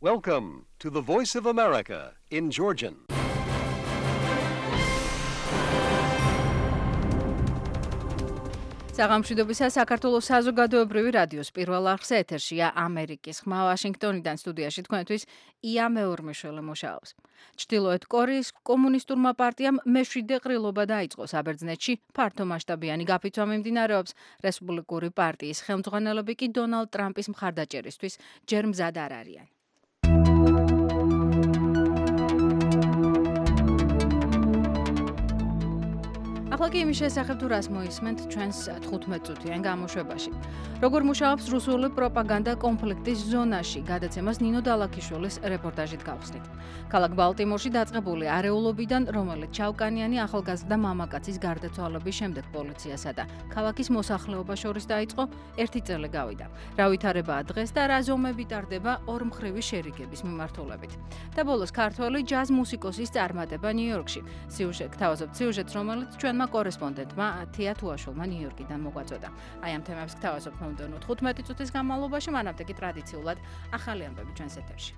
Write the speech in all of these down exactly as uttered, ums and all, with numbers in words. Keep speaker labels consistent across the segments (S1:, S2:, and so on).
S1: Welcome to the Voice of America in Georgian.
S2: საღამოშვიდობისა საქართველოს საზოგადოებრივი რადიოს პირველ არხზე ეთერშია ამერიკის ხმა ვაშინგტონიდან სტუდიაში თქვენთვის ია მეორმეშველი მუშაობს. ჩრდილოეთ კორეის კომუნისტურმა პარტიამ მეშვიდე ყრილობა დაიწყო საბერძნეთში, ფართო მასშტაბიანი გაფიცვა მიმდინარეობს. რესპუბლიკური პარტიის ხელმძღვანელები კი დონალდ ტრამპის მხარდაჭერისთვის ჯერ მზად არ არიან. ახლა კი იმის შესახებ თუ რას მოისმენთ ჩვენს თხუთმეტ წუთიან გამოშვებაში. როგორ მუშაობს რუსული პროპაგანდა კონფლიქტის ზონაში, გადაცემას ნინო დალაქიშვილის რეპორტაჟით გავხსნით. ქალაქ ბალტიმორში დაწყებული არეულობიდან, რომელიც ჩავკანიანი ახალგაზრდა მამაკაცის გარდაცვალების შემდეგ პოლიციასა და ქალაქის მოსახლეობას შორის დაიწყო, ერთი წელი გავიდა. რა ვითარებაა დღეს და რა ზომები ტარდება ორმხრივი შერიგების მიმართულებით. და ბოლოს ქართველი ჯაზ მუსიკოსის წარმატება ნიუ-იორკში. სიუჟეტ გთავაზობთ სიუჟეტს, რომელიც ჩვენმა კორესპონდენტმა თია თუაშულმა ნიუ-იორკიდან მოგვაწოდა. აი ამ თემებს გთავაზობთ მომდევნო თხუთმეტი წუთის განმავლობაში, მანამდე კი ტრადიციულად ახალი ამბები ჩვენს ეთერში.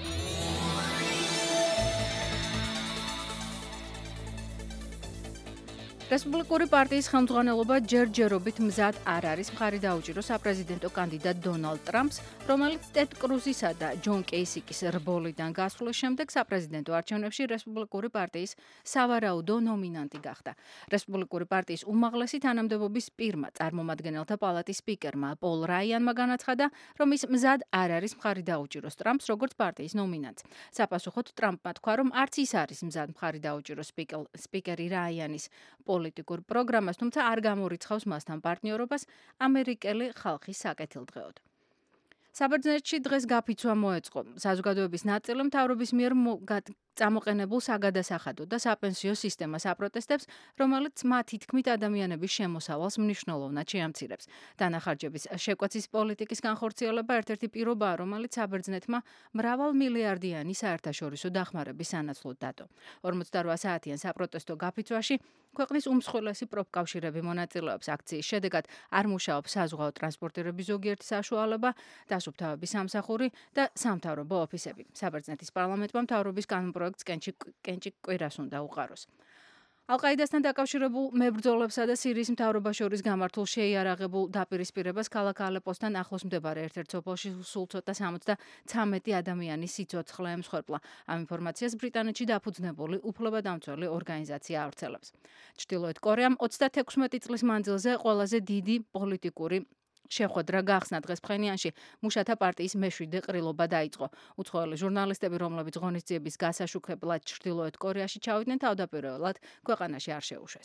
S2: რესპუბლიკური პარტიის ხელმძღვანელობა ჯერჯერობით მზად არ არის მხარი დაუჭიროს საპრეზიდენტო კანდიდატ დონალდ ტრამპს, რომელიც ტედ კრუზისა და ჯონ კეისიკის რბოლიდან გასვლის შემდეგ საპრეზიდენტო არჩევნებში რესპუბლიკური პარტიის სავარაუდო ნომინანტი გახდა. რესპუბლიკური პარტიის უმაღლესი თანამდებობის პირმა, წარმომადგენელთა პალატის სპიკერმა პოლ რაიანმა განაცხადა, რომ ის მზად არ არის მხარი დაუჭიროს ტრამპს როგორც პარტიის ნომინანტს. საპასუხოდ ტრამპმა თქვა, რომ არც ის არის მზად მხარი დაუჭიროს სპიკერი რაიანის პოლიტიკურ პროგრამას, თუმცა არ გამორიცხავს მასთან პარტნიორობას ამერიკელი ხალხის საკეთილდღეოდ. საბერძნეთში დღეს გაფიცვა მოეწყო. საზოგადოების ნაწილი მთავრობის მიერ წამოყენებულ საგადასახადო და საპენსიო სისტემას აპროტესტებს, რომელიც მათი თქმით ადამიანების შემოსავალს მნიშვნელოვნად შეამცირებს. დანახარჯების შეკვეცის პოლიტიკის განხორციელება ერთ-ერთი პირობაა, რომელიც საბერძნეთმა მრავალმილიარდიანი საერთაშორისო დახმარების სანაცვლოდ დადო. ორმოცდაოთხ საათიან საპროტესტო გაფიცვაში ქვეყნის უმსხვილესი პროფკავშირები მონაწილეობს. აქციის შედეგად არ მუშაობს საზღვაო ტრანსპორტირების ზოგიერთი საშუალება, დასუფთავების სამსახური და სამთავრობო ოფისები. საბერძნეთის პარლამენტმა მთავრობის კანონპროექტს კენჭი კენჭი კვირას უნდა უყაროს. ალ-ყაიდასთან დაკავშირებულ მებრძოლებსა და სირიის მთავრობას შორის გამართულ შეიარაღებულ დაპირისპირებას ქალაქ ალეპოსთან ახლოს მდებარე ერთ-ერთ სოფელში სულ ცოტა სამოცდათვრამეტი ადამიანის სიცოცხლე ემსხვერპლა. ამ ინფორმაციას ბრიტანეთში დაფუძნებული უფლებადამცველი ორგანიზაცია ავრცელებს. ჩრდილოეთ კორეამ ოცდათექვსმეტი წლის მანძილზე ყველაზე დიდი პოლიტიკური შეხვედრა გახსნა დღეს ფხენიანში. მუშათა პარტიის მეშვიდე ყრილობა დაიწყო. უცხოელი ჟურნალისტები, რომლებიც ღონისძიების გასაშუქებლად ჩრდილოეთ კორეაში ჩავიდნენ, თავდაპირველად ქვეყანაში არ შეუშვეს.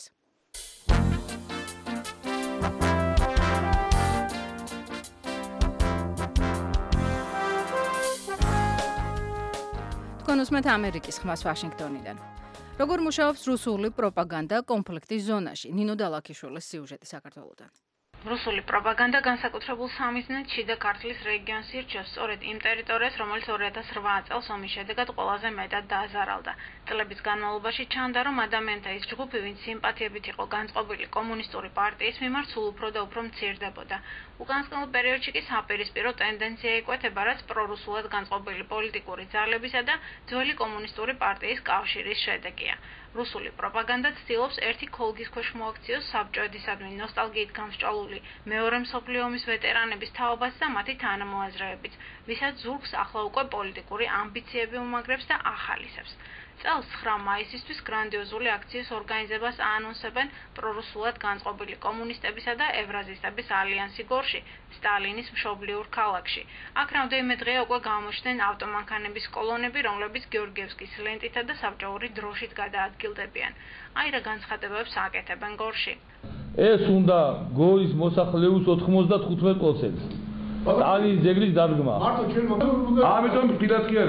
S2: თქვენ უსმენთ ამერიკის ხმას ვაშინგტონიდან. როგორ მუშაობს რუსული პროპაგანდა კონფლიქტის ზონაში? ნინო დალაქიშვილის სიუჟეტი საქართველოდან.
S3: რუსული პროპაგანდა განსაკუთრებულ სამიზნედ შიდა ქართლის რეგიონს ირჩევს სწორედ იმ ტერიტორიას, რომელიც ორი ათას რვა წელს ომის შედეგად ყველაზე მეტად დააზარალდა. წლების განმავლობაში ჩანდა, რომ ადამიანთა ის ჯგუფი, ვინც სიმპათიებით იყო განწყობილი კომუნისტური პარტიის მიმართ, სულ უფრო და უფრო მცირდებოდა. უკანასკნელ პერიოდში კი საპირისპირო ტენდენცია იკვეთება, რაც პრორუსულად განწყობილი პოლიტიკური ძალებისა და ძველი კომუნისტური პარტიის კავშირის შედეგია. რუსული პროპაგანდა ცდილობს ერთი ქოლგის ქვეშ მოაქციოს საბჭოეთისადმი ნოსტალგიით გამსჭვალული მეორე მსოფლიო ომის ვეტერანების თაობას და მათი თანამოაზრეებით, ვისაც ზურგს ახლა უკვე პოლიტიკური ამბიციები უმაგრებს და ახალისებს. წელს ცხრა მაისისთვის გრანდიოზული აქციის ორგანიზებას აანონსებენ პრორუსულად განწყობილი კომუნისტებისა და ევრაზისტების ალიანსი გორში, სტალინის მშობლიურ ქალაქში. აქ რამდენიმე დღეა უკვე გამოჩნდნენ ავტომანქანების კოლონები, რომლებიც გეორგიევსკის ლენტითა და საბჭოური დროშით გადაადგილდებიან. აი რა განცხადებებს აკეთებენ გორში.
S4: ეს უნდა გორის მოსახლეობის ოთხმოცდათხუთმეტ პროცენტს. სტალინის ძეგლის დადგმა. ამიტომ ფრთხილად კი არა.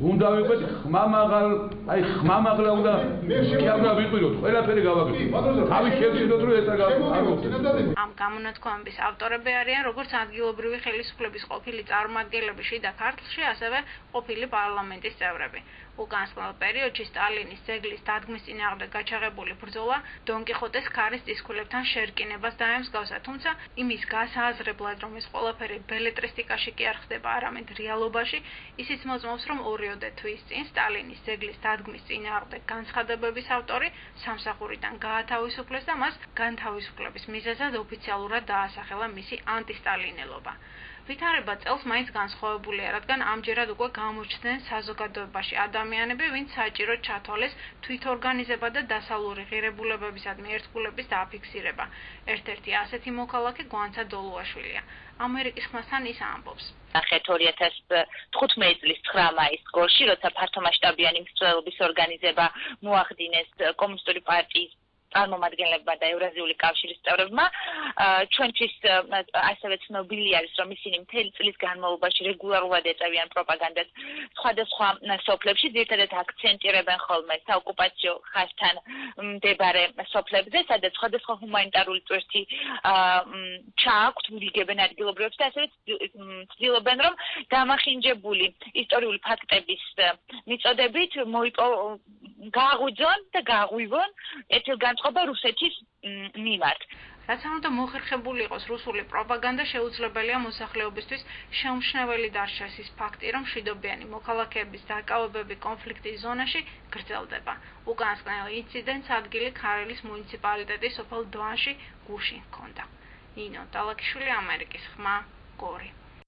S4: უნდა ვიყოთ ხმამაღალ, აი ხმამაღლა უნდა შეავდა ვიყიდოთ, ყველაფერი გავაკეთოთ. თავის შევშინოთ რომ ეს არ გავაკეთოთ.
S3: ამ გამონათქვამების ავტორები არიან როგორც ადგილობრივი ხელისუფლების ყოფილი წარმომადგენლები შიდა ქართლში, ასევე ყოფილი პარლამენტის წევრები. უკანასკნელ პერიოდში სტალინის ძეგლის დადგმის წინააღმდეგ გაჩაღებული ბრძოლა დონ კიხოტეს ქარის წისქვილებთან შერკინებას დაემსგავსა, თუმცა იმის გასააზრებლად, რომ ეს ყველაფერი ბელეტრისტიკაში კი არ ხდება, არამედ რეალობაში, ისიც მოწმობს, რომ ორიოდე თვის წინ სტალინის ძეგლის დადგმის წინააღმდეგ განცხადებების ავტორი სამსახურიდან გაათავისუფლეს და მას განთავისუფლების მიზეზად ოფიციალურად დაასახელა მისი ანტისტალინელობა. ვითარება წელს მაინც განსხვავებულია, რადგან ამჯერად უკვე გამოჩნდნენ საზოგადოებაში ადამიანები, ვინც საჭირო ჩათვალეს თვითორგანიზება და დასავლური ღირებულებებისადმი ერთგულების დაფიქსირება. ერთ-ერთი ასეთი მოქალაქე გვანცა დოლუაშვილია. ამერიკის ხმასთან ის ამბობს.
S5: ნახეთ ორი ათას თხუთმეტი წლის ცხრა მაისს გორში, როცა ფართომასშტაბიანი მსვლელობის ორგანიზება მოახდინეს კომუნისტური პარტიის წარმომადგენლებმა და ევრაზიული კავშირის წევრებმა, ჩვენთვის ასევე ცნობილი არის, რომ ისინი მთელი წლის განმავლობაში რეგულარულად ეწევიან პროპაგანდას სხვადასხვა სოფლებში, ძირითადად აქცენტირებენ ხოლმე საოკუპაციო ხაზთან მდებარე სოფლებზე, სადაც სხვადასხვა ჰუმანიტარული წვერთი ჩააქვთ, ურიგებენ ადგილობრივებს და ასევე ცდილობენ, რომ დამახინჯებული ისტორიული ფაქტების მიწოდებით გააღვიძონ და გააღვივონ ეთილგანწყობა რუსეთის მიმართ.
S3: რაც არ უნდა მოხერხებული იყოს რუსული პროპაგანდა, შეუძლებელია მოსახლეობისთვის შეუმჩნეველი დარჩეს ის ფაქტი, რომ მშვიდობიანი მოქალაქეების დაკავებები კონფლიქტის ზონაში გრძელდება. უკანასკნელ ინციდენტს ადგილი ქარელის მუნიციპალიტეტის სოფელ დვანში გუშინ ჰქონდა. ნინო დალაკიშვილი, ამერიკის ხმა, გორი.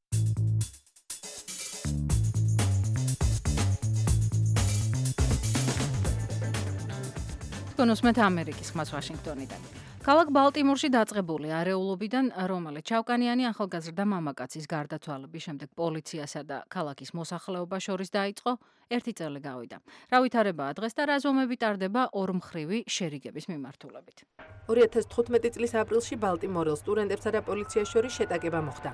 S2: კონსმეთ ამერიკის ხმას ვაშინგტონიდან. ქალაქ ბალტიმორში დაწყებული არეულობიდან, რომელიც ჩავკანიანი ახალგაზრდა მამაკაცის გარდაცვალების შემდეგ პოლიციასა და ქალაქის მოსახლეობას შორის დაიწყო, ერთი წელი გავიდა. რა ვითარებაა დღეს და რა ზომები ტარდება ორმხრივი შერიგების მიმართულებით.
S6: ორი ათას თხუთმეტი წლის აპრილში ბალტიმორელ სტუდენტებსა და პოლიციას შორის შეტაკება მოხდა.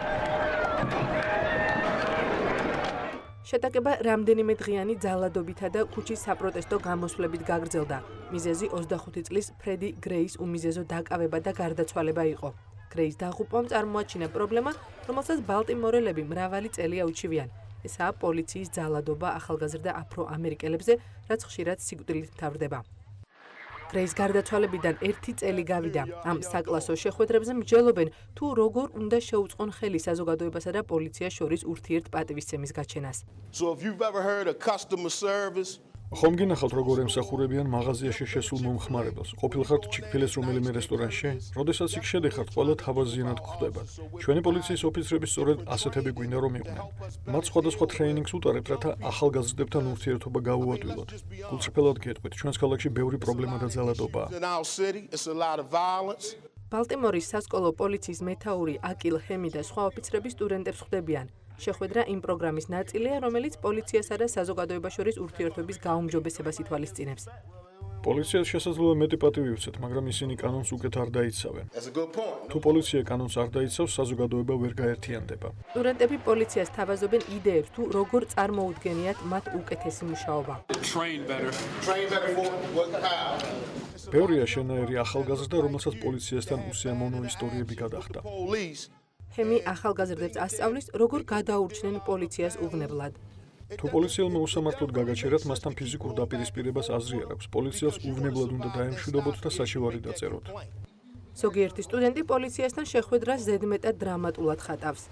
S6: შეტაკება რამდენიმე დღიანი ძალადობითა და ქუჩის საპროტესტო გამოსვლებით გაგრძელდა. მიზეზი ოცდახუთი წლის ფრედი გრეის უმიზეზო დაკავება და გარდაცვალება იყო. გრეის დაღუპვამ წარმოაჩინა პრობლემა, რომელსაც ბალტიმორელები მრავალი წელია უჩივიან. ესაა პოლიციის ძალადობა ახალგაზრდა აფრო-ამერიკელებზე, რაც ხშირად სიკვდილით მთავრდება. გრეის გარდაცვალებიდან ერთი წელი გავიდა. ამ საკლასო შეხვედრებზე მსჯელობენ, თუ როგორ უნდა შეუწყონ ხელი საზოგადოებასა და პოლიციას შორის ურთიერთპატივისცემის გაჩენას.
S7: ხომ გინახავთ როგორ ემსახურებიან მაღაზიაში შესულ მომხმარებელს? ყოფილხართ ჩიკ-ფილეს რომელიმე რესტორანში? როდესაც იქ შედეხართ, ყველა თავაზიანად გვხვდება. ჩვენი პოლიციის ოფიცრები სწორედ ასეთები გვინდა რომ იყვნენ. მათ სხვადასხვა ტრეინინგს უტარებთ, რათა ახალგაზრდებთან ურთიერთობა გაუადვილოთ. გულწრფელად გეტყვით, ჩვენს ქალაქში ბევრი პრობლემა და ძალადობაა.
S6: ბალტიმორის სასკოლო პოლიციის მეთაური აკილ ჰემი და სხვა ოფიცრები სტუდენტებს ხვდებიან. შეხვედრა იმ პროგრამის ნაწილია, რომელიც პოლიციასა და საზოგადოებას შორის ურთიერთობის გაუმჯობესებას ითვალისწინებს.
S7: პოლიციას შესაძლოა მეტი პატივი უცეთ, მაგრამ ისინი კანონს უკეთ არ დაიცავენ. თუ პოლიცია კანონს არ დაიცავს, საზოგადოება ვერ გაერთიანდება.
S6: სტუდენტები პოლიციას თავაზობენ იდეებს, თუ როგორ წარმოუდგენიათ მათ უკეთესი მუშაობა.
S7: ბევრია შენაერი ახალგაზრდა, რომელსაც პოლიციასთან უსიამოვნო ისტორიები გადახდა.
S6: ჰემი ახალგაზრდებს ასწავლის, როგორ გადაურჩნენ პოლიციას უვნებლად.
S7: თუ პოლიციელმა უსამართლოდ გაგაჩერათ, მასთან ფიზიკურ დაპირისპირებას აზრი არ აქვს. პოლიციას უვნებლად უნდა დაემშვიდობოთ და საჩივარი დაწეროთ.
S6: ზოგიერთი სტუდენტი პოლიციასთან შეხვედრას ზედმეტად დრამატულად ხატავს.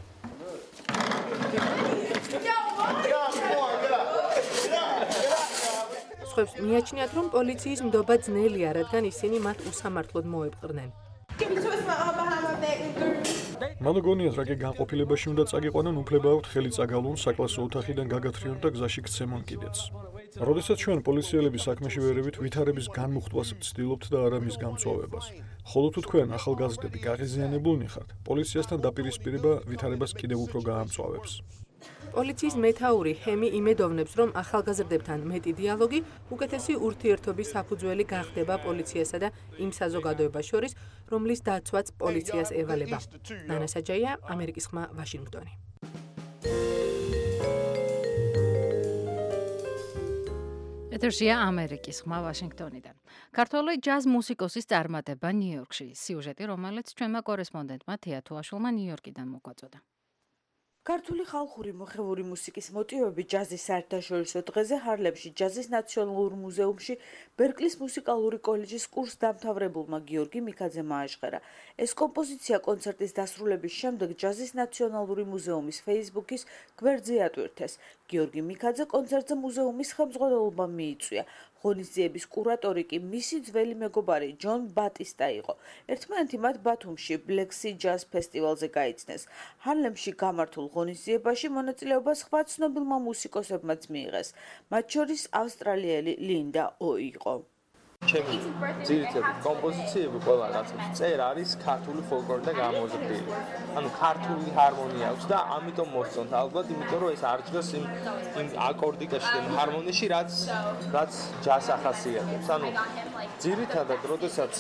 S6: სხვებს მიაჩნიათ, რომ პოლიციის ნდობა ძნელია, რადგან ისინი მათ უსამართლოდ მოეპყრნენ.
S7: მან გონიათ, რა კი განყოფილებაში უნდა წაგიყვანონ, უფლება აქვთ ხელი წაგალონ, საკლასო ოთახიდან გაგათრიონ და გზაში გცემონ კიდეც. როდესაც ჩვენ პოლიციელები საქმეში ვერევით, ვითარების განმუხტვას ვცდილობთ და არა მის გამწვავებას. ხოლო თუ თქვენ ახალგაზრდები გაღიზიანებულნი ხართ, პოლიციასთან დაპირისპირება ვითარებას კიდევ უფრო გაამწვავებს.
S6: პოლიციის მეთაური ჰემი იმედოვნებს, რომ ახალგაზრდებთან მეტი დიალოგი უკეთესი ურთიერთობის საფუძველი გახდება პოლიციასა და იმ საზოგადოებას შორის, რომლის დაცვაც პოლიციას ევალება. ნანა საჯაია, ამერიკის ხმა, ვაშინგტონი.
S2: ეთერშია ამერიკის ხმა ვაშინგტონიდან. ქართველი ჯაზ მუსიკოსის წარმატება ნიუ-იორკში. სიუჟეტი, რომელიც ჩვენმა კორესპონდენტმა თეა თუაშულმა ნიუ-იორკიდან მოგვაწოდა.
S8: ქართული ხალხური მოხევური მუსიკის მოტივები ჯაზის საერთაშორისო დღეზე ჰარლემში ჯაზის ნაციონალურ მუზეუმში ბერკლის მუსიკალური კოლეჯის კურსდამთავრებულმა გიორგი მიქაძემ ააშღერა. ეს კომპოზიცია კონცერტის დასრულების შემდეგ ჯაზის ნაციონალური მუზეუმის Facebook-ის გვერდზე ატვირთეს. გიორგი მიქაძე კონცერტზე მუზეუმის ხელმძღვანელობა მიიწვია. ღონისძიების კურატორი კი მისი ძველი მეგობარი ჯონ ბატისტა იყო. ერთმანეთი მათ ბათუმში Black Sea Jazz ფესტივალზე გაიცნეს. ჰარლემში გამართულ ღონისძიებაში მონაწილეობა სხვა ცნობილმა მუსიკოსებმაც მიიღეს. მათ შორის ავსტრალიელი ლინდა ო იყო.
S9: ჩემი ძირითადი კომპოზიციები ყველა რაღაცა წერ არის ქართული ფოლკლორი და გამოზრდილი. ანუ ქართული ჰარმონია აქვს და ამიტომ მოსწონთ ალბათ, იმიტომ რომ ეს არ ჭრეს იმ იმ აკორდიკაში და ჰარმონიაში, რაც რაც ჯაზს ახასიათებს. ანუ ძირითადად, როდესაც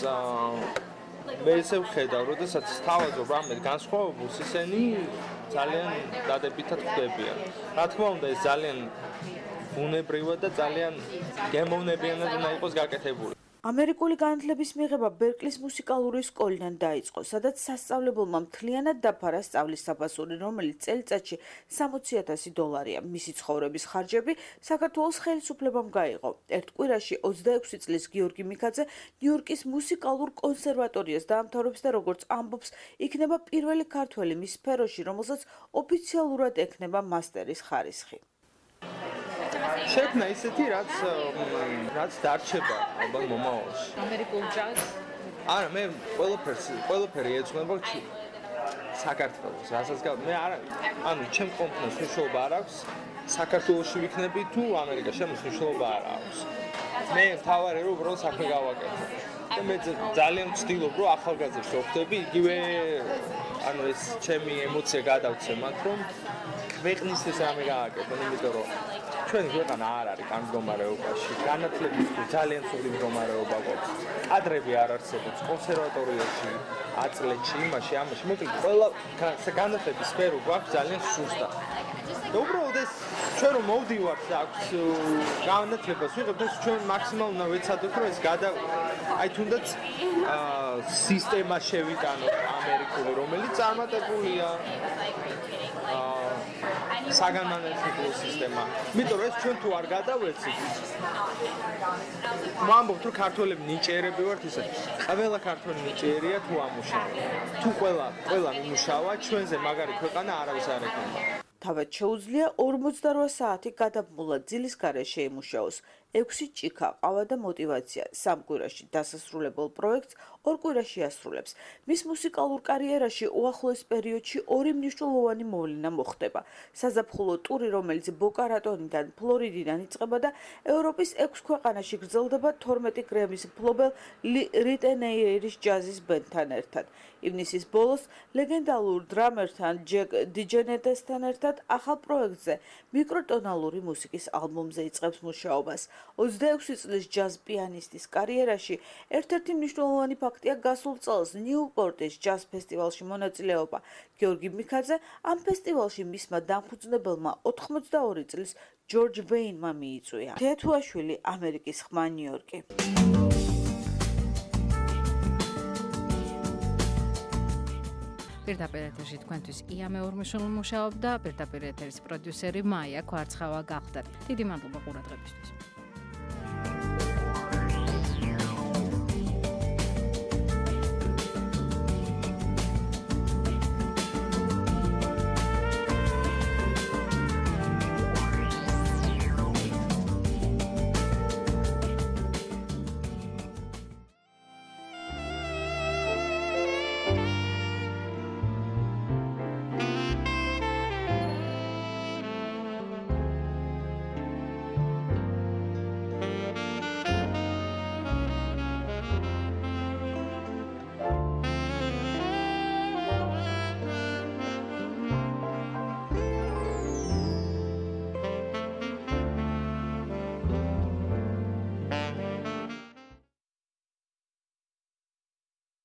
S9: მე ესე ვხედავ, როდესაც თავაზობ რამე განსხვავებულს, ისინი ძალიან დადებითად ხდებიან. რა თქმა უნდა, ეს ძალიან უნებრივად და ძალიან გემოვნებიანად უნდა იყოს გაკეთებული.
S8: ამერიკული განათლების მიღება ბერკლის მუსიკალური სკოლიდან დაიწყო, სადაც სასწავლებელმა მთლიანად დაფარა სწავლის საფასური, რომელიც წელიწადში სამოცი ათასი დოლარია. მისი ცხოვრების ხარჯები საქართველოს ხელისუფლებამ გაიღო. ერთ კვირაში ოცდაექვსი წლის გიორგი მიქაძე ნიუ-იორკის მუსიკალურ კონსერვატორიას დაამთავრებს და როგორც ამბობს, იქნება პირველი ქართველი მის სფეროში, რომელსაც ოფიციალურად ექნება მასტერის ხარისხი.
S9: შექმნა ისეთი, რაც რაც დარჩება ალბათ მომავალში.
S6: ამერიკულ ჯაზს?
S9: არა, მე ყველაფერს, ყველაფერი ეძღვნება საქართველოს. რასაც გა მე არა, ანუ ჩემ კომპანიას მნიშვნელობა არ აქვს, საქართველოში ვიქნები თუ ამერიკაში, ამას მნიშვნელობა არ აქვს. მე თავარი რომ უბრალოდ საქმე გავაკეთო. და მე ძალიან ვცდილობ რომ ახალგაზრდებს ვხვდები, იგივე ანუ ეს ჩემი ემოცია გადავცე მათ რომ ქვეყნის ეს რამე გააკეთონ, იმიტომ რომ ჩვენი ქვეყანა არ არის ამ მდგომარეობაში. განათლების ძალიან ცუდი მდგომარეობა გვაქვს. კადრები არ არსებობს კონსერვატორიაში, აწლეთში, იმაში, ამაში. მოკლედ, ყველა განათლების სფერო გვაქვს ძალიან სუსტა. და უბრალოდ ეს ჩვენ რომ მოვდივართ და აქვს განათლებას ვიღებთ, ეს ჩვენ მაქსიმალურად უნდა ვეცადოთ, რომ ეს გადა აი თუნდაც სისტემა შევიტანოთ ამერიკული, რომელიც წარმატებულია. საგანმანათლებლო სისტემა. იმიტომ რომ ეს ჩვენ თუ არ გადავეცით. ვამბობთ რომ ქართველები ნიჭიერები ვართ ისე. ყველა ქართველი ნიჭიერია თუ ამუშავა. თუ ყველა ყველა მიმუშავა, ჩვენზე მაგარი ქვეყანა არავის არ ექნება.
S8: თავად შეუძლია ორმოცდარვა საათი გადაბმულად ძილის გარეშე იმუშაოს. ექვსი ჭიქა, ყავა და მოტივაცია. სამ კვირაში დასასრულებელ პროექტს ორ კვირაში ასრულებს. მის მუსიკალურ კარიერაში უახლოეს პერიოდში ორი მნიშვნელოვანი მოვლენა მოხდება. საზაფხულო ტური, რომელიც ბოკა-რატონიდან, ფლორიდიდან იწყება და ევროპის ექვს ქვეყანაში გრძელდება თორმეტი გრემის მფლობელ რიტენეირის ჯაზის ბენდთან ერთად. ივნისის ბოლოს ლეგენდალურ დრამერთან ჯეკ დიჯენეტესთან ერთად ახალ პროექტზე მიკროტონალური მუსიკის ალბომზე იწყებს მუშაობას. ოცდაექვსი წლის ჯაზ პიანისტის კარიერაში ერთ-ერთი მნიშვნელოვანი ფაქტია გასულ წელს ნიუპორტის ჯაზ ფესტივალში მონაწილეობა. გიორგი მიქაძე ამ ფესტივალში მისმა დამფუძნებელმა ოთხმოცდაორი წლის ჯორჯ ვეინმა მიიწვია. თეა თუაშვილი, ამერიკის ხმა, ნიუ-იორკი.
S2: პირდაპირ ეთერში თქვენთვის ია მეორმიშული მუშაობდა, პირდაპირ ეთერის პროდიუსერი მაია კვარცხავა გახდათ. დიდი მადლობა ყურადღებისთვის.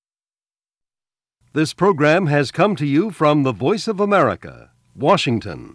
S1: This program has come to you from the Voice of America, Washington.